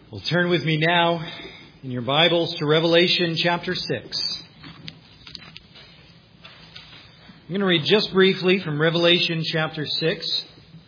Well, turn with me now in your Bibles to Revelation chapter 6. I'm going to read just briefly from Revelation chapter 6,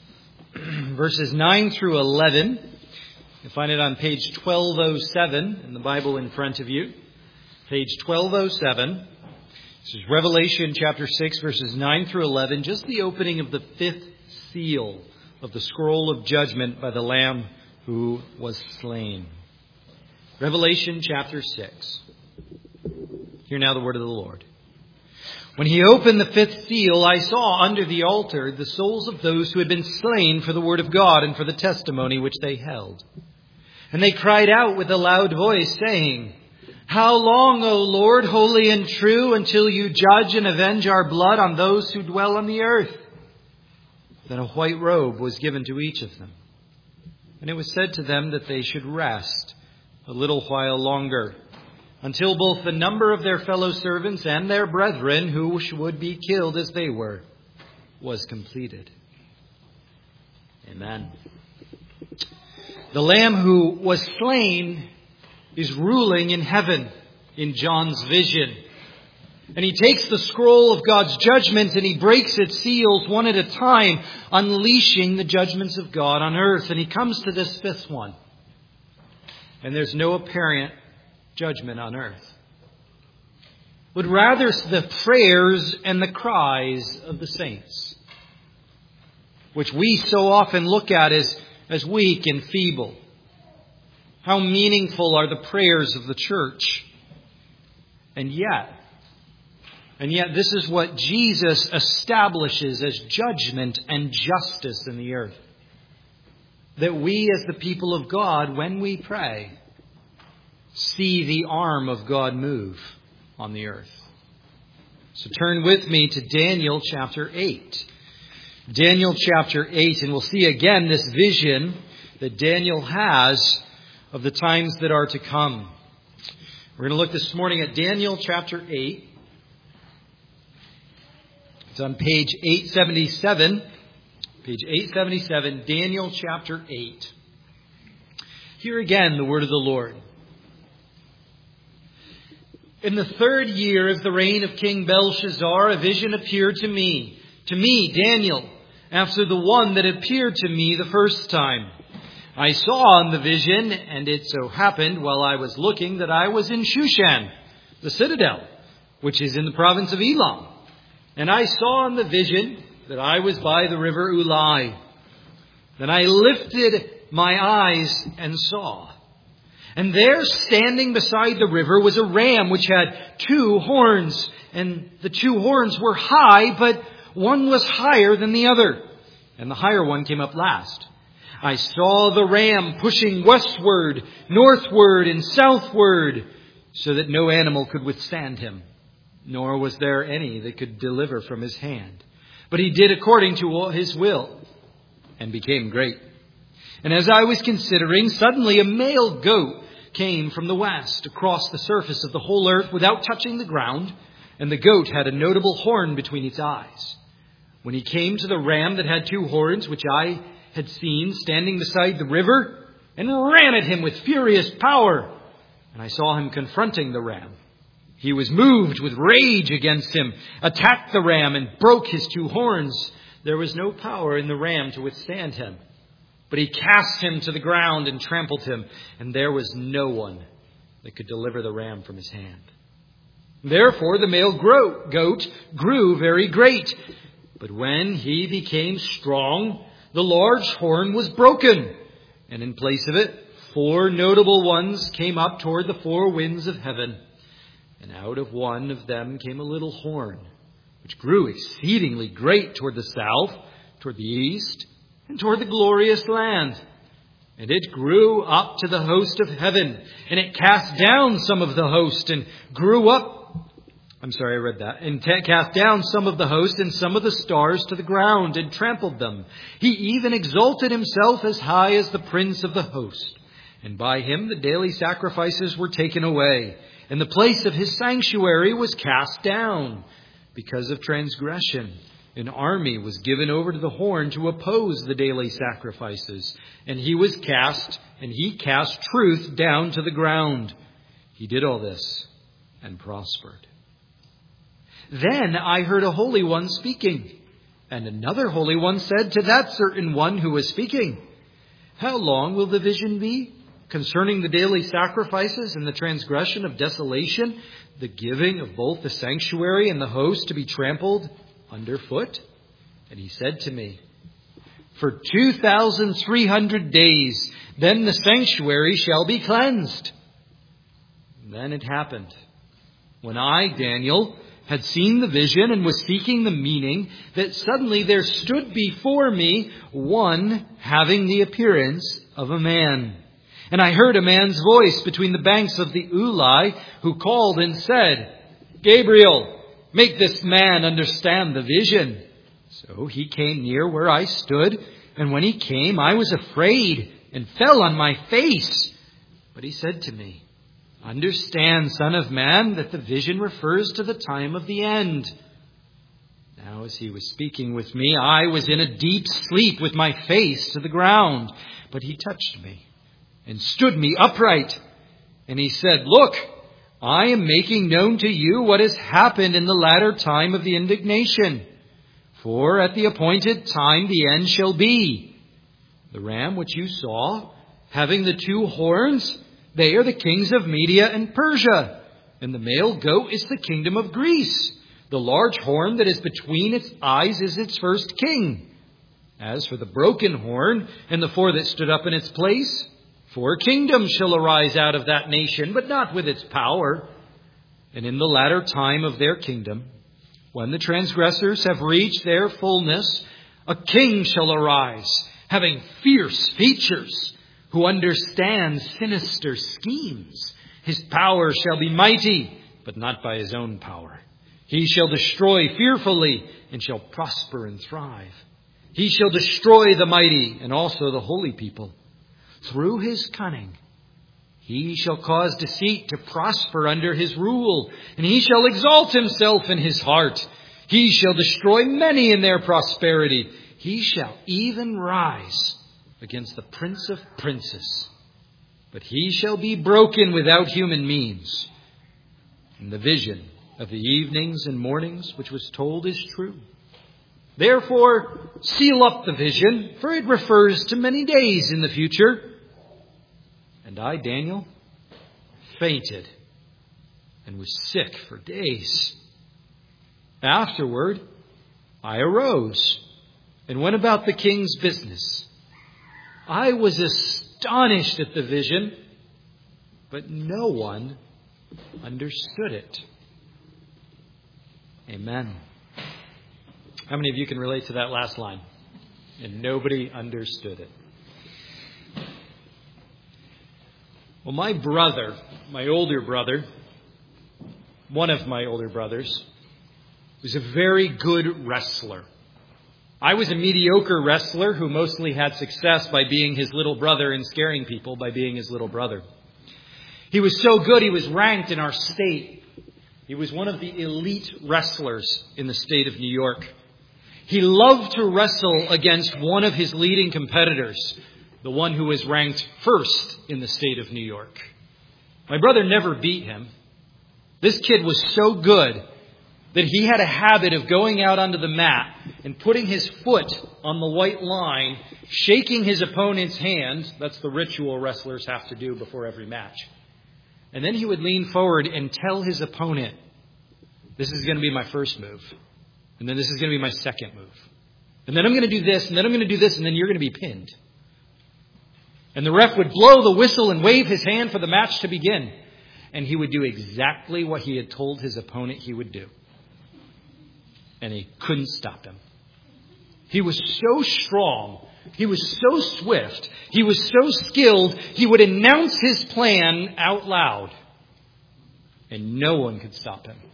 verses 9 through 11. You'll find it on page 1207 in the Bible in front of you. Page 1207. This is Revelation chapter 6, verses 9 through 11, just the opening of the fifth seal of the scroll of judgment by the Lamb who was slain. Revelation chapter 6. Hear now the word of the Lord. When he opened the fifth seal, I saw under the altar the souls of those who had been slain for the word of God and for the testimony which they held. And they cried out with a loud voice, saying, How long, O Lord, holy and true, until you judge and avenge our blood on those who dwell on the earth? Then a white robe was given to each of them. And it was said to them that they should rest a little while longer, until both the number of their fellow servants and their brethren who would be killed as they were was completed. Amen. The Lamb who was slain is ruling in heaven in John's vision. And he takes the scroll of God's judgment and he breaks its seals one at a time, unleashing the judgments of God on earth. And he comes to this fifth one. And there's no apparent judgment on earth, but rather the prayers and the cries of the saints, which we so often look at as weak and feeble. How meaningful are the prayers of the church? And yet this is what Jesus establishes as judgment and justice in the earth. That we as the people of God, when we pray, see the arm of God move on the earth. So turn with me to Daniel chapter 8. Daniel chapter 8, and we'll see again this vision that Daniel has of the times that are to come. We're going to look this morning at Daniel chapter 8. It's on page 877. Page 877, Daniel chapter 8. Hear again the word of the Lord. In the third year of the reign of King Belshazzar, a vision appeared to me, Daniel, after the one that appeared to me the first time. I saw in the vision, and it so happened while I was looking that I was in Shushan, the citadel, which is in the province of Elam. And I saw in the vision that I was by the river Ulai. Then I lifted my eyes and saw. And there, standing beside the river, was a ram which had 2 horns. And the 2 horns were high, but one was higher than the other. And the higher one came up last. I saw the ram pushing westward, northward, and southward, so that no animal could withstand him, nor was there any that could deliver from his hand. But he did according to his will and became great. And as I was considering, suddenly a male goat came from the west across the surface of the whole earth without touching the ground. And the goat had a notable horn between its eyes. When he came to the ram that had 2 horns, which I had seen standing beside the river, and ran at him with furious power. And I saw him confronting the ram. He was moved with rage against him, attacked the ram, and broke his 2 horns. There was no power in the ram to withstand him. But he cast him to the ground and trampled him, and there was no one that could deliver the ram from his hand. Therefore the male goat grew very great. But when he became strong, the large horn was broken. And in place of it, 4 notable ones came up toward the 4 winds of heaven. And out of one of them came a little horn, which grew exceedingly great toward the south, toward the east, and toward the glorious land. And it grew up to the host of heaven, and it cast down some of the host, and cast down some of the host and some of the stars to the ground, and trampled them. He even exalted himself as high as the prince of the host. And by him the daily sacrifices were taken away. And the place of his sanctuary was cast down because of transgression. An army was given over to the horn to oppose the daily sacrifices. And he cast truth down to the ground. He did all this and prospered. Then I heard a holy one speaking. And another holy one said to that certain one who was speaking, "How long will the vision be concerning the daily sacrifices and the transgression of desolation, the giving of both the sanctuary and the host to be trampled underfoot?" And he said to me, "For 2,300 days, then the sanctuary shall be cleansed." And then it happened, when I, Daniel, had seen the vision and was seeking the meaning, that suddenly there stood before me one having the appearance of a man. And I heard a man's voice between the banks of the Ulai, who called and said, "Gabriel, make this man understand the vision." So he came near where I stood, and when he came, I was afraid and fell on my face. But he said to me, "Understand, Son of Man, that the vision refers to the time of the end." Now as he was speaking with me, I was in a deep sleep with my face to the ground. But he touched me and stood me upright. And he said, "Look, I am making known to you what has happened in the latter time of the indignation. For at the appointed time the end shall be. The ram which you saw, having the 2 horns, they are the kings of Media and Persia, and the male goat is the kingdom of Greece. The large horn that is between its eyes is its first king. As for the broken horn and the 4 that stood up in its place, 4 kingdoms shall arise out of that nation, but not with its power. And in the latter time of their kingdom, when the transgressors have reached their fullness, a king shall arise, having fierce features, who understands sinister schemes. His power shall be mighty, but not by his own power. He shall destroy fearfully, and shall prosper and thrive. He shall destroy the mighty, and also the holy people. Through his cunning, he shall cause deceit to prosper under his rule, and he shall exalt himself in his heart. He shall destroy many in their prosperity. He shall even rise against the Prince of Princes. But he shall be broken without human means. And the vision of the evenings and mornings which was told is true. Therefore, seal up the vision, for it refers to many days in the future." And I, Daniel, fainted and was sick for days. Afterward, I arose and went about the king's business. I was astonished at the vision, but no one understood it. Amen. How many of you can relate to that last line? And nobody understood it. Well, my brother, my older brother, one of my older brothers, was a very good wrestler. I was a mediocre wrestler who mostly had success by being his little brother and scaring people by being his little brother. He was so good, he was ranked in our state. He was one of the elite wrestlers in the state of New York. He loved to wrestle against one of his leading competitors, the one who was ranked first in the state of New York. My brother never beat him. This kid was so good that he had a habit of going out onto the mat and putting his foot on the white line, shaking his opponent's hand. That's the ritual wrestlers have to do before every match. And then he would lean forward and tell his opponent, "This is going to be my first move. And then this is going to be my second move. And then I'm going to do this, and then I'm going to do this, and then you're going to be pinned." And the ref would blow the whistle and wave his hand for the match to begin. And he would do exactly what he had told his opponent he would do. And he couldn't stop him. He was so strong. He was so swift. He was so skilled. He would announce his plan out loud. And no one could stop him.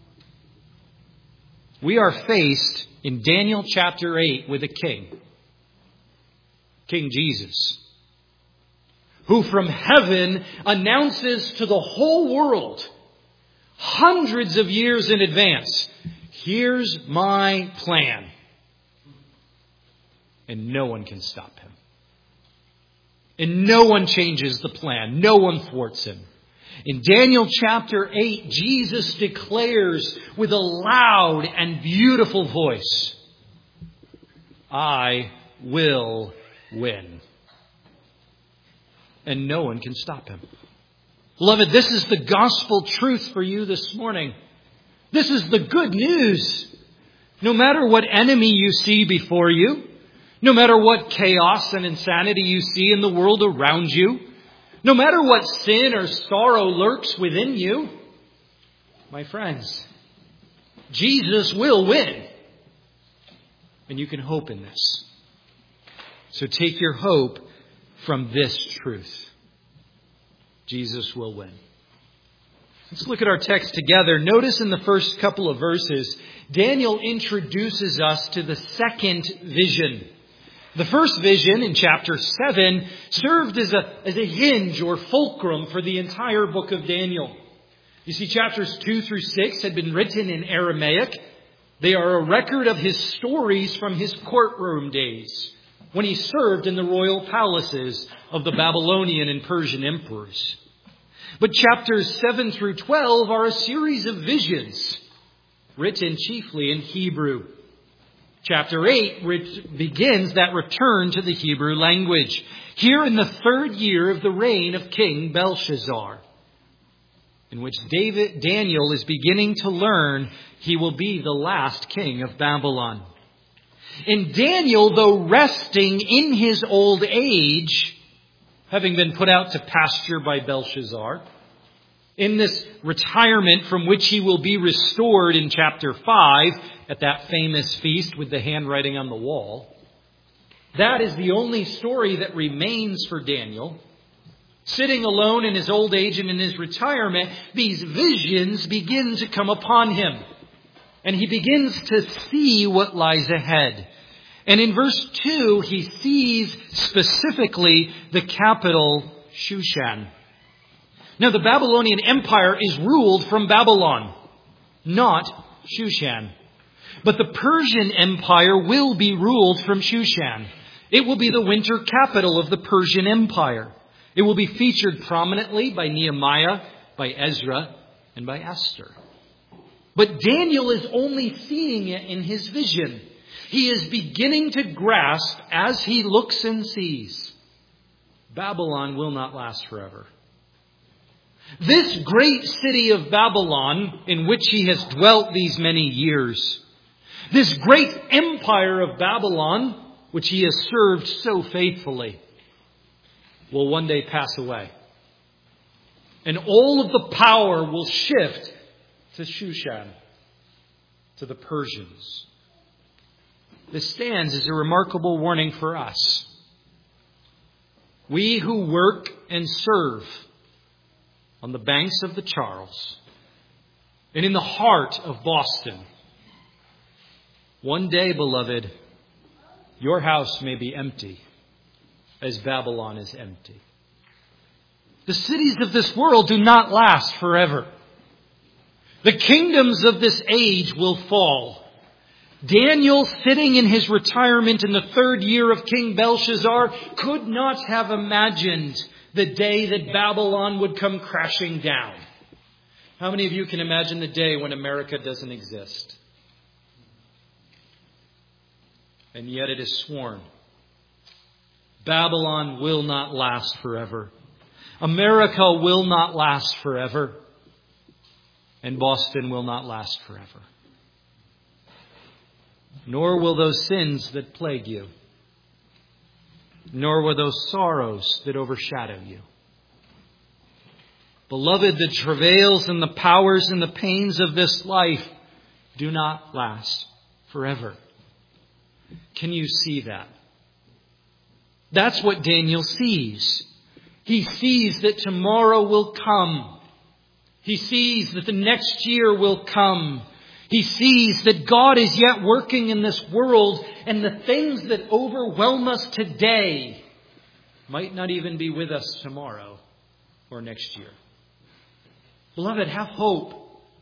We are faced in Daniel chapter 8 with a king. King Jesus. Who from heaven announces to the whole world, hundreds of years in advance, "Here's my plan. And no one can stop him. And no one changes the plan. No one thwarts him. In Daniel chapter 8, Jesus declares with a loud and beautiful voice, I will win. And no one can stop him. Beloved, this is the gospel truth for you this morning. This is the good news. No matter what enemy you see before you, no matter what chaos and insanity you see in the world around you, no matter what sin or sorrow lurks within you, my friends, Jesus will win. And you can hope in this. So take your hope from this truth. Jesus will win. Let's look at our text together. Notice in the first couple of verses, Daniel introduces us to the second vision. The first vision in chapter 7 served as a hinge or fulcrum for the entire book of Daniel. You see, chapters 2 through 6 had been written in Aramaic. They are a record of his stories from his courtroom days, when he served in the royal palaces of the Babylonian and Persian emperors. But chapters 7 through 12 are a series of visions, written chiefly in Hebrew. Chapter 8 begins that return to the Hebrew language, here in the third year of the reign of King Belshazzar, in which Daniel is beginning to learn he will be the last king of Babylon. And Daniel, though resting in his old age, having been put out to pasture by Belshazzar, in this retirement from which he will be restored in chapter 5 at that famous feast with the handwriting on the wall, that is the only story that remains for Daniel. Sitting alone in his old age and in his retirement, these visions begin to come upon him. And he begins to see what lies ahead. And in verse 2, he sees specifically the capital, Shushan. Now, the Babylonian Empire is ruled from Babylon, not Shushan. But the Persian Empire will be ruled from Shushan. It will be the winter capital of the Persian Empire. It will be featured prominently by Nehemiah, by Ezra, and by Esther. But Daniel is only seeing it in his vision. He is beginning to grasp as he looks and sees. Babylon will not last forever. This great city of Babylon, in which he has dwelt these many years, this great empire of Babylon, which he has served so faithfully, will one day pass away. And all of the power will shift to Shushan, to the Persians. This stands as a remarkable warning for us. We who work and serve on the banks of the Charles and in the heart of Boston, one day, beloved, your house may be empty as Babylon is empty. The cities of this world do not last forever. The kingdoms of this age will fall. Daniel, sitting in his retirement in the third year of King Belshazzar, could not have imagined the day that Babylon would come crashing down. How many of you can imagine the day when America doesn't exist? And yet it is sworn, Babylon will not last forever. America will not last forever. And Boston will not last forever. Nor will those sins that plague you. Nor will those sorrows that overshadow you. Beloved, the travails and the powers and the pains of this life do not last forever. Can you see that? That's what Daniel sees. He sees that tomorrow will come. He sees that the next year will come. He sees that God is yet working in this world, and the things that overwhelm us today might not even be with us tomorrow or next year. Beloved, have hope.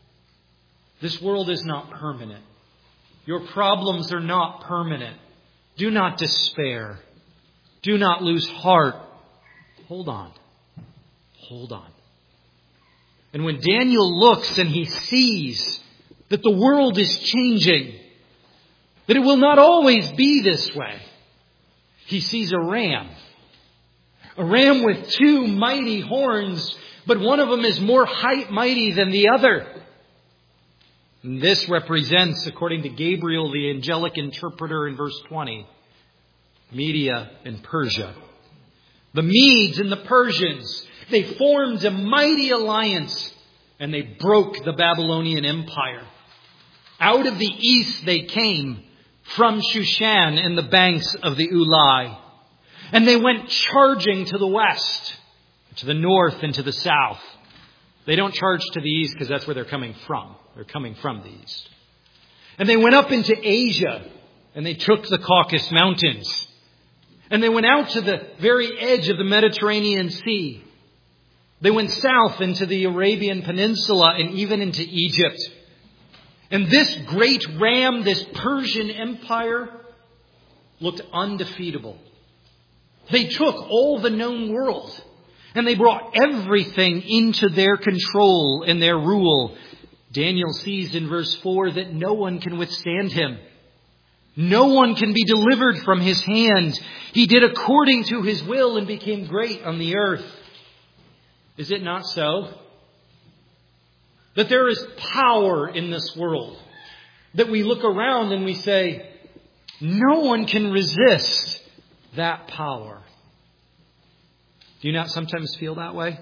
This world is not permanent. Your problems are not permanent. Do not despair. Do not lose heart. Hold on. Hold on. And when Daniel looks and he sees that the world is changing, that it will not always be this way, he sees a ram. A ram with two mighty horns, but one of them is more mighty than the other. And this represents, according to Gabriel, the angelic interpreter in verse 20, Media and Persia. The Medes and the Persians, they formed a mighty alliance and they broke the Babylonian Empire. Out of the east they came from Shushan and the banks of the Ulai. And they went charging to the west, to the north and to the south. They don't charge to the east because that's where they're coming from. They're coming from the east. And they went up into Asia and they took the Caucasus Mountains. And they went out to the very edge of the Mediterranean Sea. They went south into the Arabian Peninsula and even into Egypt. And this great ram, this Persian empire, looked undefeatable. They took all the known world and they brought everything into their control and their rule. Daniel sees in verse 4 that no one can withstand him. No one can be delivered from his hand. He did according to his will and became great on the earth. Is it not so? That there is power in this world. That we look around and we say, no one can resist that power. Do you not sometimes feel that way?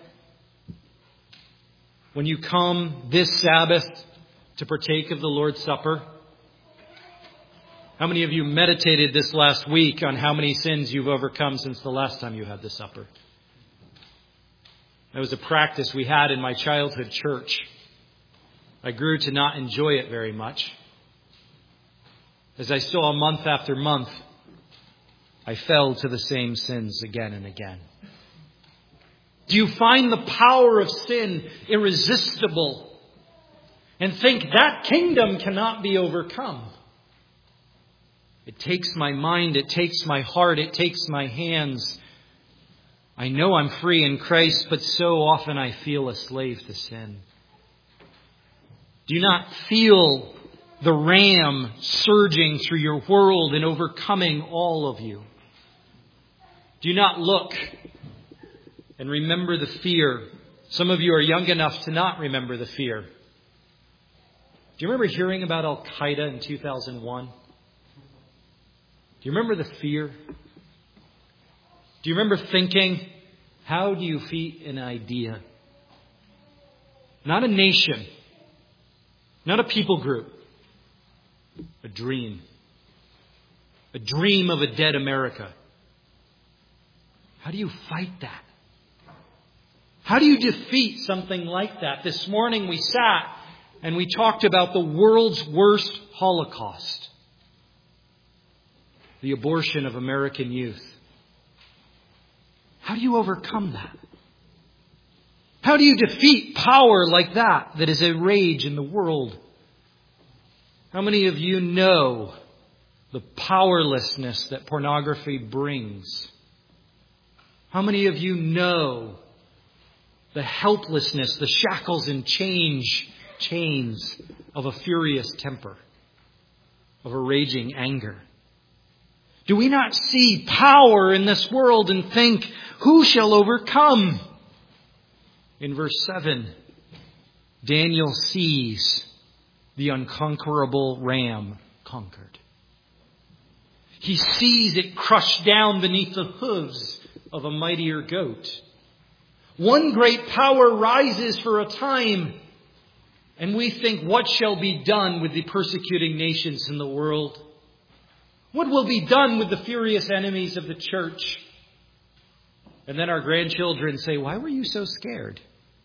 When you come this Sabbath to partake of the Lord's Supper, how many of you meditated this last week on how many sins you've overcome since the last time you had the supper? That was a practice we had in my childhood church. I grew to not enjoy it very much. As I saw month after month, I fell to the same sins again and again. Do you find the power of sin irresistible and think that kingdom cannot be overcome? It takes my mind, it takes my heart, it takes my hands. I know I'm free in Christ, but so often I feel a slave to sin. Do you not feel the ram surging through your world and overcoming all of you? Do you not look and remember the fear? Some of you are young enough to not remember the fear. Do you remember hearing about Al-Qaeda in 2001? Do you remember the fear? Do you remember thinking, how do you defeat an idea? Not a nation. Not a people group. A dream. A dream of a dead America. How do you fight that? How do you defeat something like that? This morning we sat and we talked about the world's worst Holocaust. The abortion of American youth. How do you overcome that? How do you defeat power like that is a rage in the world? How many of you know the powerlessness that pornography brings? How many of you know the helplessness, the shackles and chains of a furious temper, of a raging anger? Do we not see power in this world and think, who shall overcome? In verse 7, Daniel sees the unconquerable ram conquered. He sees it crushed down beneath the hooves of a mightier goat. One great power rises for a time, and we think, what shall be done with the persecuting nations in the world? What will be done with the furious enemies of the church? And then our grandchildren say, why were you so scared?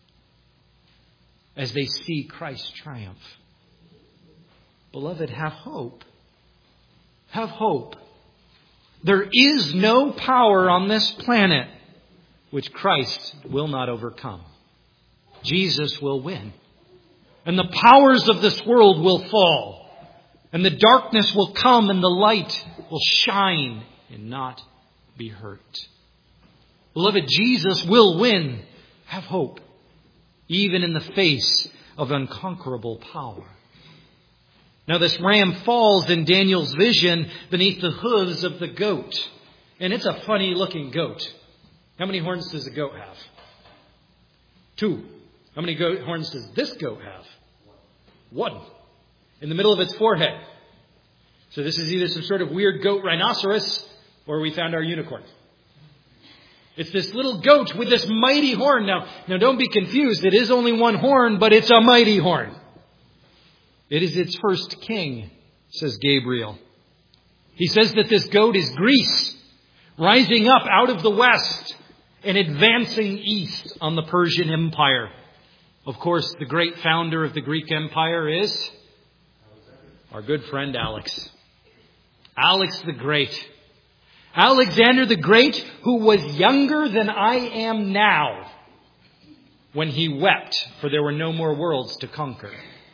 As they see Christ triumph. Beloved, have hope. Have hope. There is no power on this planet which Christ will not overcome. Jesus will win. And the powers of this world will fall. And the darkness will come and the light will shine and not be hurt. Beloved, Jesus will win. Have hope, even in the face of unconquerable power. Now this ram falls in Daniel's vision beneath the hooves of the goat. And it's a funny looking goat. How many horns does a goat have? 2. How many horns does this goat have? 1. In the middle of its forehead. So this is either some sort of weird goat rhinoceros or we found our unicorn. It's this little goat with this mighty horn. Now don't be confused. It is only 1 horn, but it's a mighty horn. It is its first king, says Gabriel. He says that this goat is Greece, rising up out of the west and advancing east on the Persian Empire. Of course, the great founder of the Greek Empire is our good friend Alex. Alex the Great. Alexander the Great, who was younger than I am now when he wept, for there were no more worlds to conquer.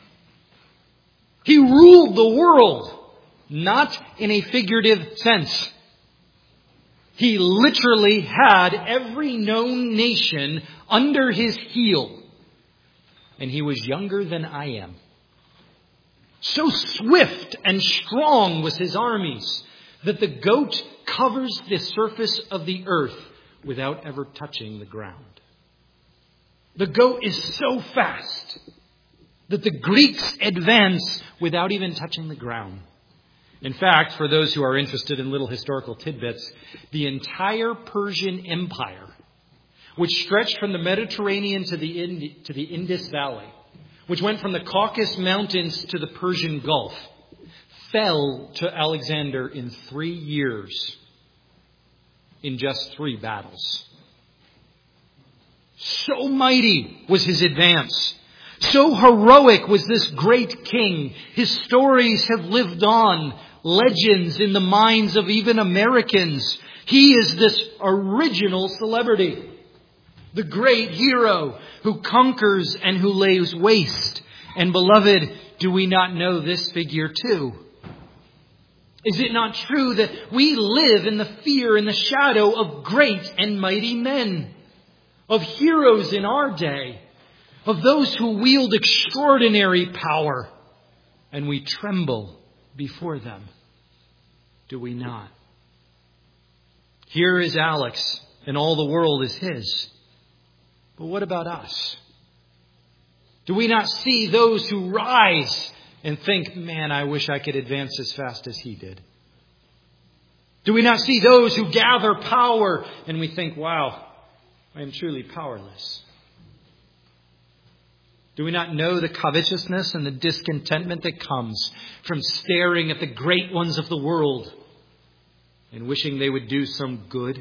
He ruled the world, not in a figurative sense. He literally had every known nation under his heel. And he was younger than I am. So swift and strong was his armies that the goat covers the surface of the earth without ever touching the ground. The goat is so fast that the Greeks advance without even touching the ground. In fact, for those who are interested in little historical tidbits, the entire Persian Empire, which stretched from the Mediterranean to the Indus Valley, which went from the Caucasus Mountains to the Persian Gulf, fell to Alexander in 3 years, in just 3 battles. So mighty was his advance. So heroic was this great king. His stories have lived on, legends in the minds of even Americans. He is this original celebrity. The great hero who conquers and who lays waste. And beloved, do we not know this figure too? Is it not true that we live in the fear and the shadow of great and mighty men? Of heroes in our day? Of those who wield extraordinary power, and we tremble before them. Do we not? Here is Alex, and all the world is his. But what about us? Do we not see those who rise and think, man, I wish I could advance as fast as he did? Do we not see those who gather power and we think, wow, I am truly powerless? Do we not know the covetousness and the discontentment that comes from staring at the great ones of the world and wishing they would do some good?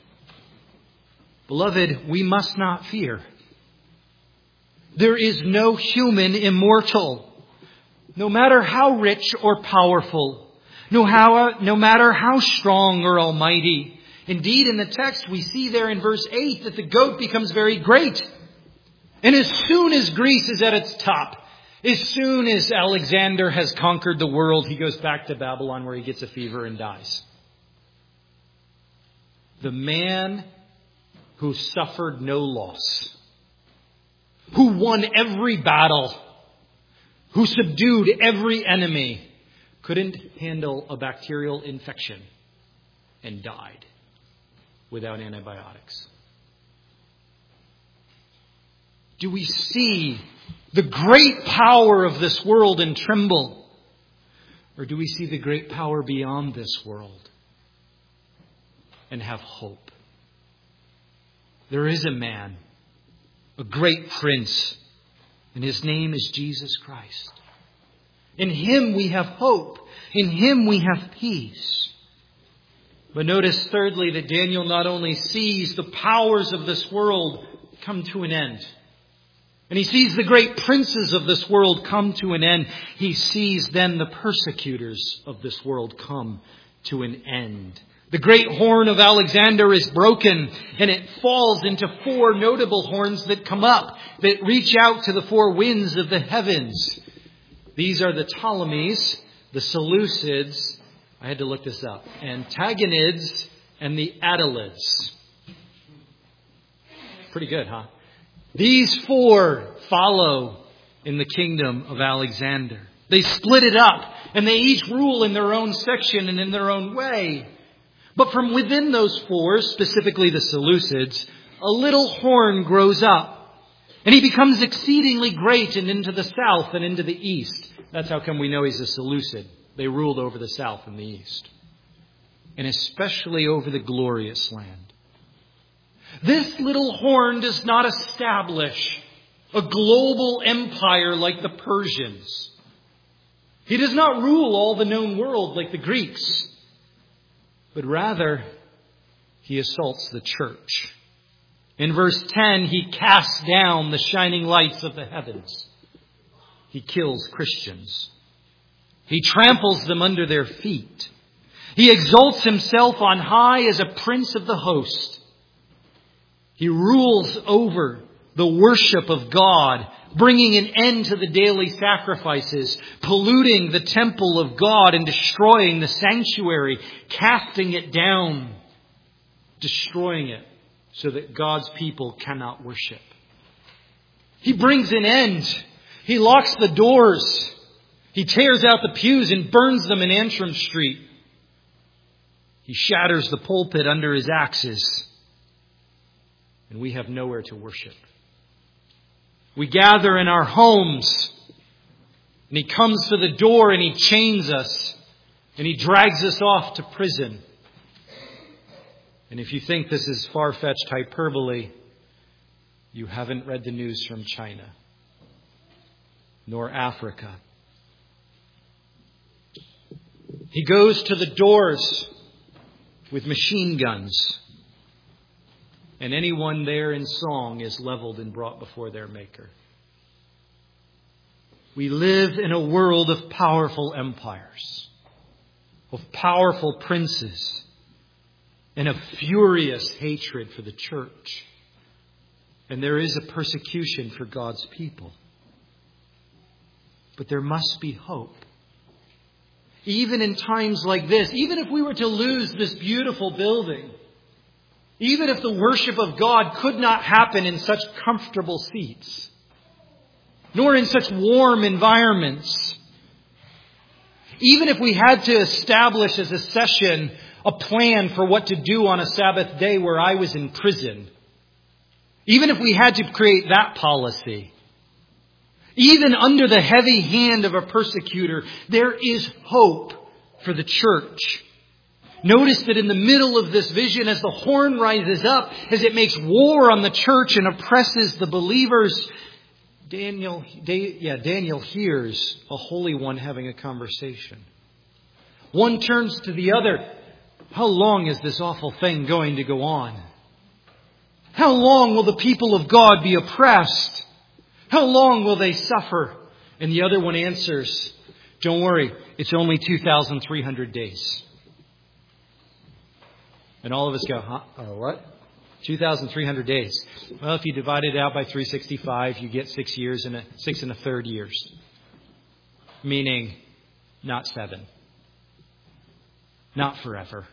Beloved, we must not fear. There is no human immortal, no matter how rich or powerful, no matter how strong or almighty. Indeed, in the text, we see there in verse 8 that the goat becomes very great. And as soon as Greece is at its top, as soon as Alexander has conquered the world, he goes back to Babylon where he gets a fever and dies. The man who suffered no loss, who won every battle, who subdued every enemy, couldn't handle a bacterial infection and died without antibiotics. Do we see the great power of this world and tremble? Or do we see the great power beyond this world and have hope? There is a man, a great prince, and his name is Jesus Christ. In him we have hope. In him we have peace. But notice thirdly that Daniel not only sees the powers of this world come to an end, and he sees the great princes of this world come to an end. He sees then the persecutors of this world come to an end. The great horn of Alexander is broken, and it falls into 4 notable horns that come up, that reach out to the 4 winds of the heavens. These are the Ptolemies, the Seleucids, I had to look this up, Antagonids, and the Attalids. Pretty good, huh? These four follow in the kingdom of Alexander. They split it up, and they each rule in their own section and in their own way. But from within those four, specifically the Seleucids, a little horn grows up, and he becomes exceedingly great and into the south and into the east. That's how come we know he's a Seleucid. They ruled over the south and the east, and especially over the glorious land. This little horn does not establish a global empire like the Persians. He does not rule all the known world like the Greeks, but rather he assaults the church. In verse 10, he casts down the shining lights of the heavens. He kills Christians. He tramples them under their feet. He exalts himself on high as a prince of the host. He rules over the worship of God, bringing an end to the daily sacrifices, polluting the temple of God and destroying the sanctuary, casting it down, destroying it so that God's people cannot worship. He brings an end. He locks the doors. He tears out the pews and burns them in Antrim Street. He shatters the pulpit under his axes. And we have nowhere to worship. We gather in our homes. And he comes to the door and he chains us. And he drags us off to prison. And if you think this is far-fetched hyperbole, you haven't read the news from China, nor Africa. He goes to the doors with machine guns, and anyone there in song is leveled and brought before their Maker. We live in a world of powerful empires, of powerful princes, and of furious hatred for the church. And there is a persecution for God's people. But there must be hope. Even in times like this, even if we were to lose this beautiful building, even if the worship of God could not happen in such comfortable seats, nor in such warm environments, even if we had to establish as a session a plan for what to do on a Sabbath day where I was in prison, even if we had to create that policy, even under the heavy hand of a persecutor, there is hope for the church. Notice that in the middle of this vision, as the horn rises up, as it makes war on the church and oppresses the believers, Daniel hears a holy one having a conversation. One turns to the other. How long is this awful thing going to go on? How long will the people of God be oppressed? How long will they suffer? And the other one answers, don't worry, it's only 2,300 days. And all of us go, huh? Oh, what? 2,300 days. Well, if you divide it out by 365, you get 6 years and 6 1/3 years. Meaning, not 7. Not forever.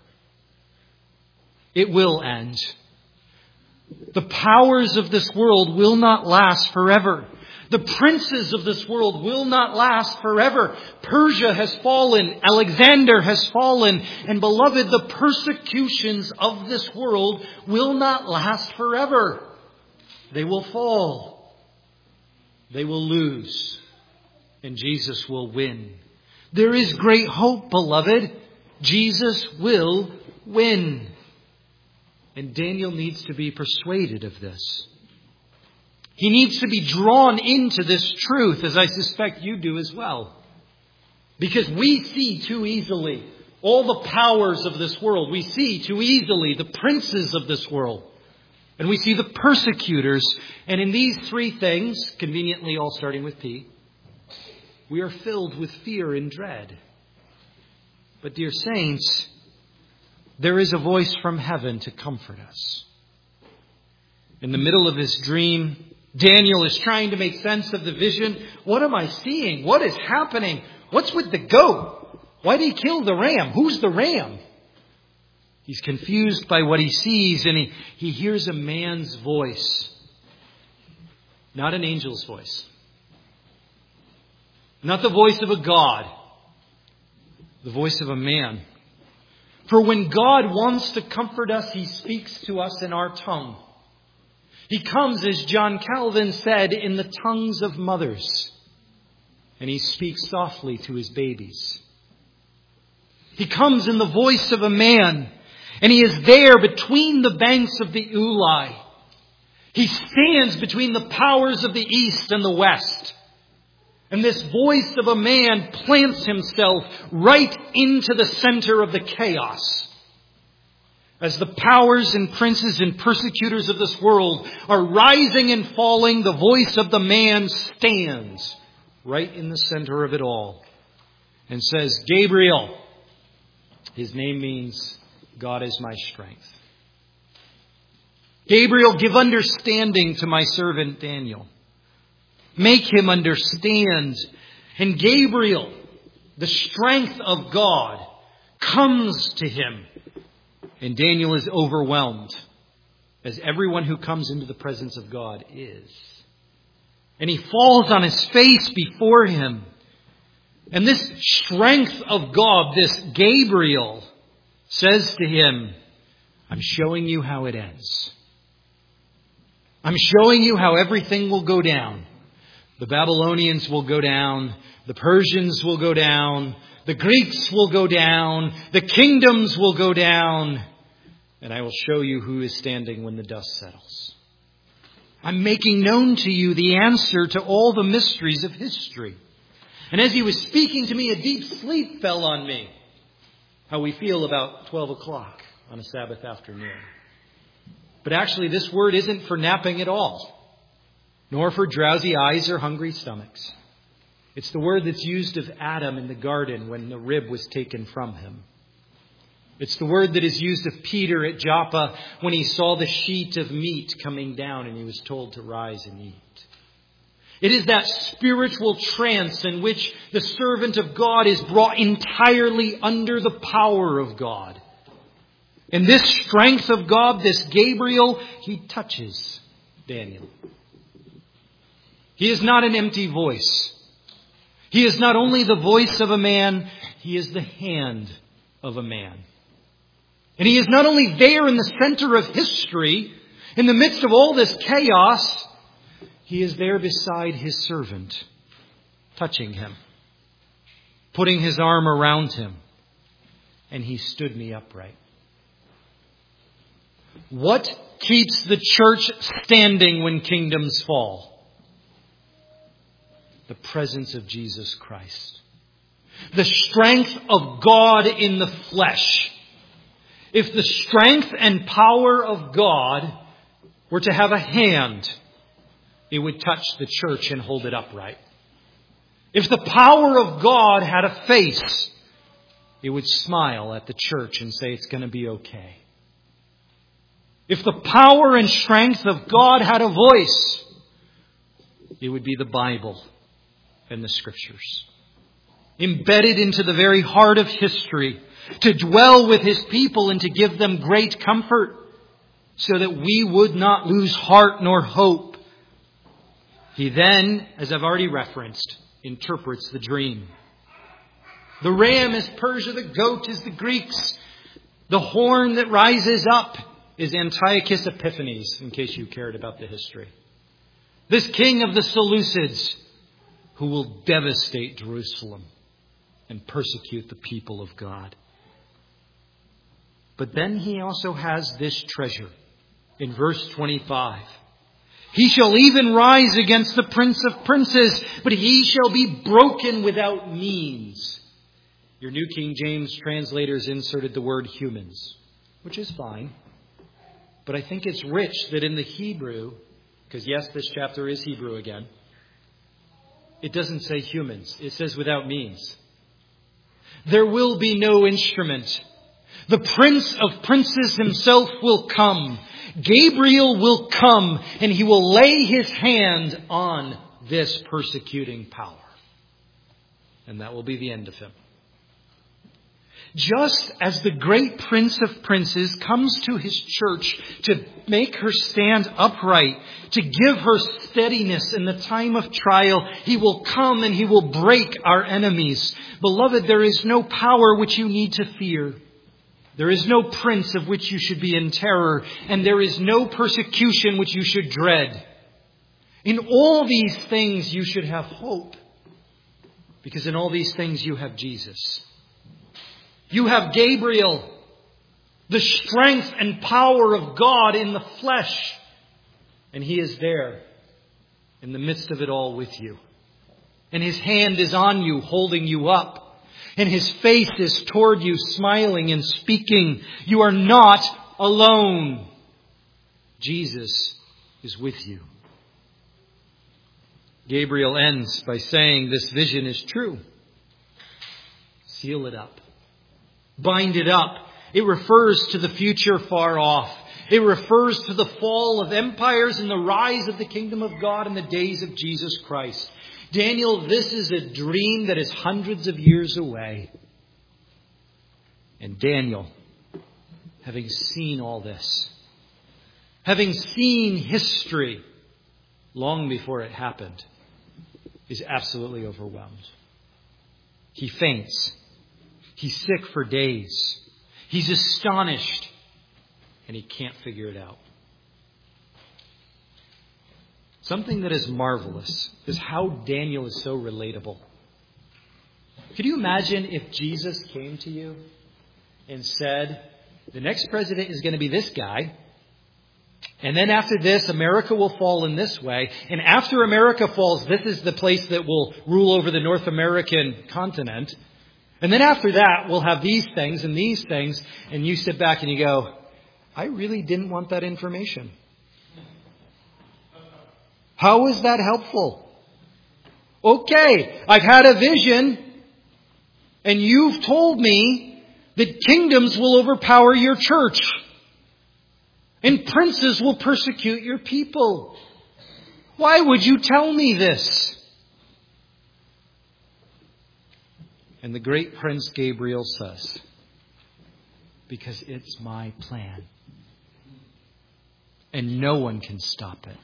It will end. The powers of this world will not last forever. The princes of this world will not last forever. Persia has fallen. Alexander has fallen. And beloved, the persecutions of this world will not last forever. They will fall. They will lose. And Jesus will win. There is great hope, beloved. Jesus will win. And Daniel needs to be persuaded of this. He needs to be drawn into this truth, as I suspect you do as well. Because we see too easily all the powers of this world. We see too easily the princes of this world. And we see the persecutors. And in these three things, conveniently all starting with P, we are filled with fear and dread. But dear saints, there is a voice from heaven to comfort us. In the middle of his dream, Daniel is trying to make sense of the vision. What am I seeing? What is happening? What's with the goat? Why did he kill the ram? Who's the ram? He's confused by what he sees, and he hears a man's voice. Not an angel's voice. Not the voice of a God. The voice of a man. For when God wants to comfort us, He speaks to us in our tongue. He comes, as John Calvin said, in the tongues of mothers. And He speaks softly to His babies. He comes in the voice of a man. And He is there between the banks of the Ulai. He stands between the powers of the east and the west. And this voice of a man plants himself right into the center of the chaos. As the powers and princes and persecutors of this world are rising and falling, the voice of the man stands right in the center of it all and says, Gabriel. His name means God is my strength. Gabriel, give understanding to my servant Daniel. Make him understand. And Gabriel, the strength of God, comes to him. And Daniel is overwhelmed, as everyone who comes into the presence of God is. And he falls on his face before him. And this strength of God, this Gabriel, says to him, I'm showing you how it ends. I'm showing you how everything will go down. The Babylonians will go down. The Persians will go down. The Greeks will go down. The kingdoms will go down. And I will show you who is standing when the dust settles. I'm making known to you the answer to all the mysteries of history. And as he was speaking to me, a deep sleep fell on me. How we feel about 12 o'clock on a Sabbath afternoon. But actually, this word isn't for napping at all. Nor for drowsy eyes or hungry stomachs. It's the word that's used of Adam in the garden when the rib was taken from him. It's the word that is used of Peter at Joppa when he saw the sheet of meat coming down and he was told to rise and eat. It is that spiritual trance in which the servant of God is brought entirely under the power of God. And this strength of God, this Gabriel, he touches Daniel. He is not an empty voice. He is not only the voice of a man, he is the hand of a man. And he is not only there in the center of history, in the midst of all this chaos, he is there beside his servant, touching him, putting his arm around him, and he stood me upright. What keeps the church standing when kingdoms fall? The presence of Jesus Christ. The strength of God in the flesh. If the strength and power of God were to have a hand, it would touch the church and hold it upright. If the power of God had a face, it would smile at the church and say it's going to be okay. If the power and strength of God had a voice, it would be the Bible and the Scriptures. Embedded into the very heart of history, to dwell with His people and to give them great comfort, so that we would not lose heart nor hope. He then, as I've already referenced, interprets the dream. The ram is Persia, the goat is the Greeks. The horn that rises up is Antiochus Epiphanes, in case you cared about the history. This king of the Seleucids, who will devastate Jerusalem and persecute the people of God. But then he also has this treasure in verse 25. He shall even rise against the Prince of Princes, but he shall be broken without means. Your New King James translators inserted the word humans, which is fine. But I think it's rich that in the Hebrew, because yes, this chapter is Hebrew again, it doesn't say humans. It says without means. There will be no instrument. The Prince of Princes himself will come. Gabriel will come and he will lay his hand on this persecuting power. And that will be the end of him. Just as the great Prince of Princes comes to his church to make her stand upright, to give her steadiness in the time of trial, he will come and he will break our enemies. Beloved, there is no power which you need to fear. There is no prince of which you should be in terror, and there is no persecution which you should dread. In all these things you should have hope, because in all these things you have Jesus. You have Gabriel, the strength and power of God in the flesh. And he is there in the midst of it all with you. And his hand is on you, holding you up. And his face is toward you, smiling and speaking. You are not alone. Jesus is with you. Gabriel ends by saying this vision is true. Seal it up. Bind it up. It refers to the future far off. It refers to the fall of empires and the rise of the kingdom of God in the days of Jesus Christ. Daniel, this is a dream that is hundreds of years away. And Daniel, having seen all this, having seen history long before it happened, is absolutely overwhelmed. He faints. He's sick for days. He's astonished. And he can't figure it out. Something that is marvelous is how Daniel is so relatable. Could you imagine if Jesus came to you and said, the next president is going to be this guy. And then after this, America will fall in this way. And after America falls, this is the place that will rule over the North American continent. And then after that, we'll have these things and these things. And you sit back and you go, I really didn't want that information. How is that helpful? Okay, I've had a vision. And you've told me that kingdoms will overpower your church. And princes will persecute your people. Why would you tell me this? And the great Prince Gabriel says, because it's my plan. And no one can stop it.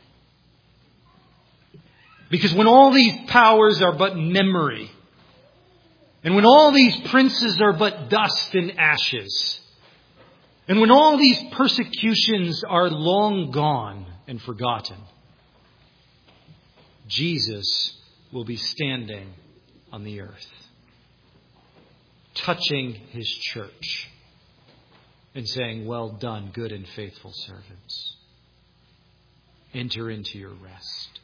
Because when all these powers are but memory, and when all these princes are but dust and ashes, and when all these persecutions are long gone and forgotten, Jesus will be standing on the earth, touching his church and saying, well done, good and faithful servants. Enter into your rest.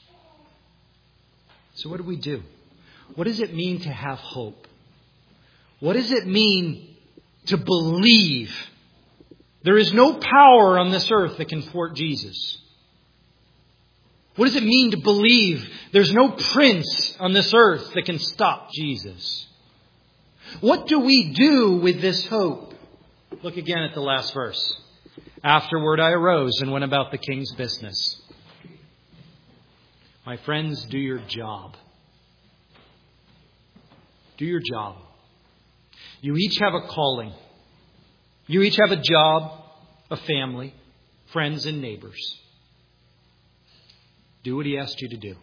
So what do? What does it mean to have hope? What does it mean to believe? There is no power on this earth that can thwart Jesus. What does it mean to believe there's no prince on this earth that can stop Jesus? What do we do with this hope? Look again at the last verse. Afterward I arose and went about the king's business. My friends, do your job. Do your job. You each have a calling. You each have a job, a family, friends and neighbors. Do what he asked you to do.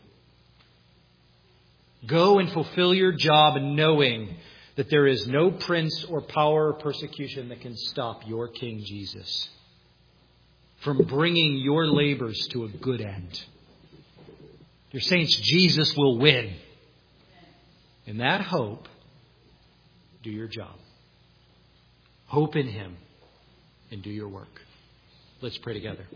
Go and fulfill your job knowing that there is no prince or power or persecution that can stop your King Jesus from bringing your labors to a good end. Your saints, Jesus will win. In that hope, do your job. Hope in him and do your work. Let's pray together.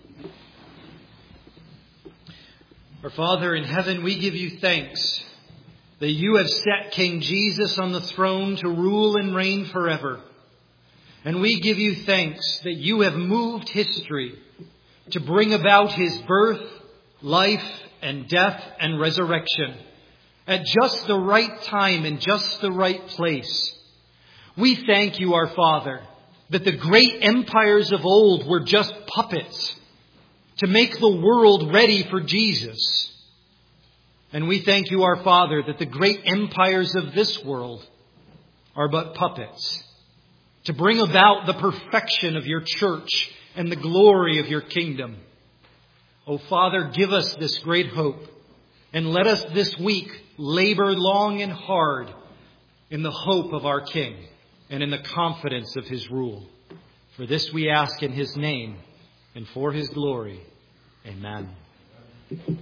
Our Father in heaven, we give you thanks that you have set King Jesus on the throne to rule and reign forever. And we give you thanks that you have moved history to bring about his birth, life, and death and resurrection at just the right time and just the right place. We thank you, our Father, that the great empires of old were just puppets to make the world ready for Jesus. And we thank you, our Father, that the great empires of this world are but puppets to bring about the perfection of your church and the glory of your kingdom. O Father, give us this great hope, and let us this week labor long and hard in the hope of our King and in the confidence of His rule. For this we ask in His name and for His glory. Amen.